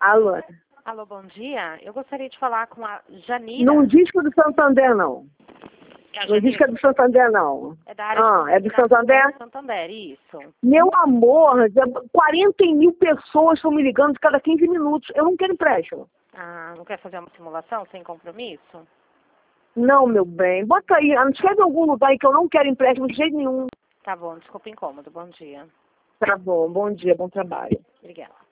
Alô? Alô, bom dia. Eu gostaria de falar com a Janira. Não diz que é do Santander, não. Que a Não diz que é do Santander, não. É da área É do Santander? Santander, isso. Meu amor, 40 mil pessoas estão me ligando cada 15 minutos. Eu não quero empréstimo. Ah, não quer fazer uma simulação sem compromisso? Não, meu bem. Bota aí, escreve em algum lugar aí que eu não quero empréstimo de jeito nenhum. Tá bom, desculpa o incômodo. Bom dia. Tá bom, bom dia, bom trabalho. Obrigada.